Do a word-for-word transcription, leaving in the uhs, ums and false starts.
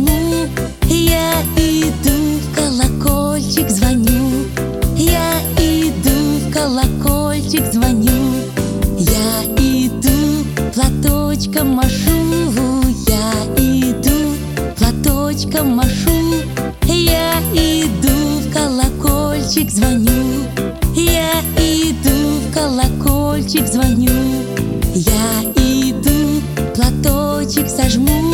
зажму. Я иду, в колокольчик звоню. Я иду, в колокольчик звоню. Я иду, платочком машу. Я иду, платочком машу. Я иду, в колокольчик звоню. Я иду, в колокольчик звоню. Я иду, платочек сожму.